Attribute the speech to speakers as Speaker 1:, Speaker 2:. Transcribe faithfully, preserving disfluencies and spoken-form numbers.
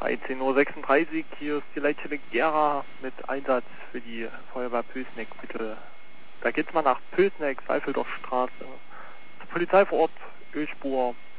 Speaker 1: dreizehn Uhr sechsunddreißig, hier ist die Leitstelle Gera mit Einsatz für die Feuerwehr Pößneck, bitte. Da geht's mal nach Pößneck, Seifelder Straße. Zur Polizei vor Ort, Ölspur